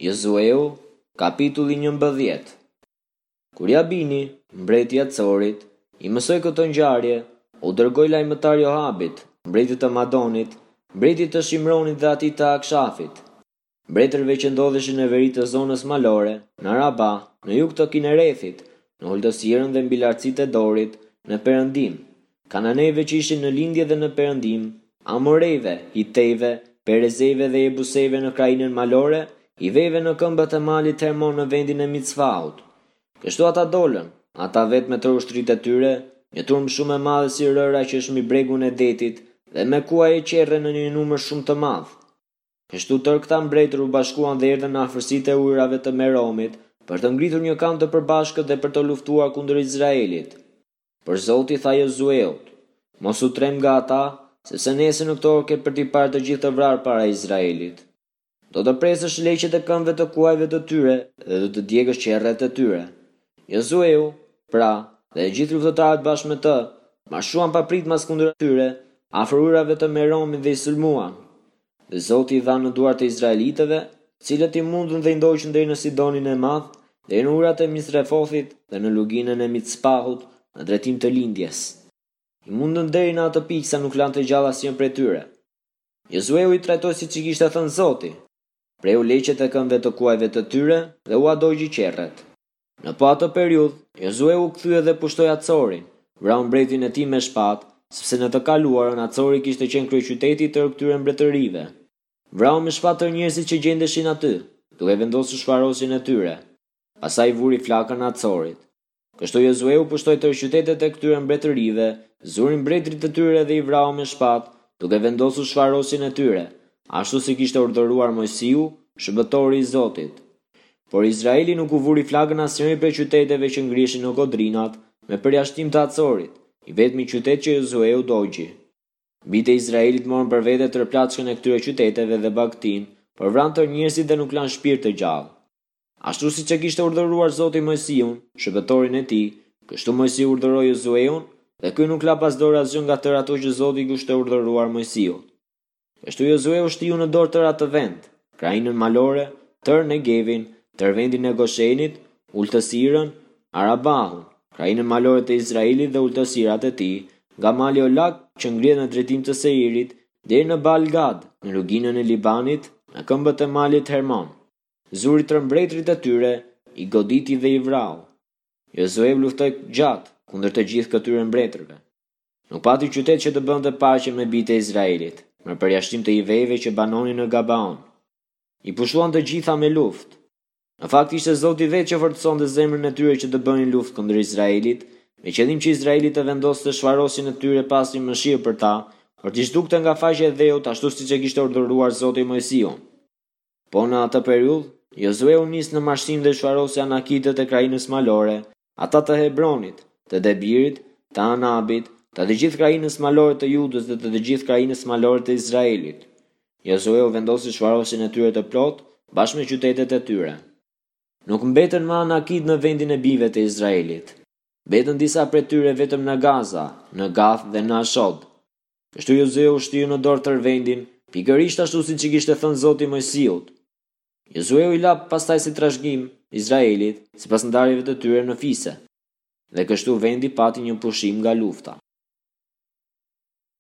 Josueu, kapitulli 11. Kur Jabini, mbreti i Acorit, i mësoi këtë ngjarje, u dërgoi lajmëtar Johabit, mbretit të Madonit, mbretit të Shimronit dhe atij të Akshafit, mbretërve që ndodheshin në veri të zonës malore, në Araba, në jug të Kinerethit, në Ultësirën dhe mbi lartësitë e Dorit, në perëndim, Kananejve që ishin në lindje dhe në perëndim, Amorejve, Hitejve, Perezejve dhe Jebusejve në krainën malore, Hivejve në këmbët e malit Hermon në vendin e Micfaut. Kështu ata dolën, ata vetë me të ushtritë e tyre, një turmë shumë e madhe si rëra që është mbi bregun e detit, dhe me kuaj e qerre në një numër shumë të madh. Kështu tërë këta mbretër u bashkuan dhe erdhën në afërsitë e ujrave të Meromit, për të ngritur një kamp të përbashkët dhe për të luftuar kundër Izraelit. Por Zoti tha Josueut: mos u trem nga ata, sepse nesër në këtë orë ke për t'i parë të gjithë të vrarë para Izraelit. Do të presësh leqet e këmbëve të kuajve të tyre dhe do të djegësh qerret e tyre. Josueu, pra, dhe gjithë luftëtarët bashkë me të, marshuan pa pritmas kundër tyre, afër ujrave të Meromit dhe i sulmuan. Dhe Zoti i dha në duart të izraelitëve, cilët i mundën dhe i ndoqën deri në Sidonin e Madh, deri në ujrat e Misrefothit dhe në luginën e Mitspahut, në drejtim të lindjes. I mundën deri në atë pikë sa nuk lanë të gjalla asnjë prej tyre. Josueu i trajtoi siç i kishte thënë Zoti. Preu leqet e këmbëve të kuajve të tyre dhe u adogji qerret. Në po atë periudhë, Josueu u kthye dhe pushtoi Acorin, vrau mbretin e tij me shpatë, sepse në të kaluarën Acori kishte qenë kryeqyteti të këtyre mbretërive. Vrau me shpatë tërë njerëzit që gjendeshin aty, duke vendosur shfarosin e tyre. Pastaj vuri flakën e Acorit. Kështu Josueu pushtoi tërë qytetet e këtyre mbretërive, zuri mbretërit të tyre dhe i vrau me shpatë, duke vendosur shfarosin e tyre, ashtu si kishte urdhëruar Mojsiu, shërbëtori i Zotit. Por Izraeli nuk u vuri flagën asnjëri prej qyteteve që ngrihen në godrinat, me përjashtim të Acorit, i vetmi qytet që Josueu dogji. Bijtë e Izraelit morën për vete tërë plaçkën e këtyre qyteteve dhe bagtin, por vranë tërë njerëzit dhe nuk lanë shpirt të gjallë. Ashtu siç e kishte urdhëruar Zoti Mojsiun, shërbëtorin e tij, kështu Mojsiu urdhëroi Josueun, dhe ky nuk la pas dorë asgjë nga tërë ato që Zoti kishte urdhëruar Mojsiut. Kështu Josueu shtiu në dorë tërë atë vend, krainën malore, tërë Negevin, tërë vendin e Goshenit, Ultësirën, Arabahun, krainën malore të Izraelit dhe ultësirat e tij, nga mali Olak që ngrihet në drejtim të Seirit, deri në Baal-Gad, në luginën e Libanit, në këmbët e malit Hermon. Zuri tërë mbretërit e tyre, i goditi dhe i vrau. Josueu luftoi gjatë kundër të gjithë këtyre mbretërve. Nuk pati qytet që të bënte paqe me bijtë e Izraelit, me përjashtim të Hivejve që banonin në Gabaon. I pushtuan të gjitha me luftë. Në fakt ishte Zoti vetë që forconte zemrën e tyre që të bënin luftë kundër Izraelit, me qëllim që Izraeli të vendoste shfarosin e tyre pasi mëshirë për ta, por t'i zhdukte nga faqja e dheut ashtu siç e kishte urdhëruar Zoti Mojsiun. Po në atë periudhë, Josueu nis në marshim dhe shfarosi anakitët e krainës malore, ata të Hebronit, të Debirit, të Anabit, të gjithë krainës malore të Judës dhe të gjithë krainës malore të Izraelit. Josueu vendosi shfarosin e tyre të plot, bashkë me qytetet e tyre. Nuk mbetën më anakit në vendin e bijve të Izraelit. Mbetën disa prej tyre vetëm në Gaza, në Gath dhe në Ashod. Kështu Josueu shtiu në dorë tërë vendin, pikërisht ashtu siç i kishte thënë Zoti Mojsiut. Josueu i la pastaj si trashëgim Izraelit, sipas ndarjeve të tyre në Fise. Dhe kështu vendi pati një pushim nga lufta.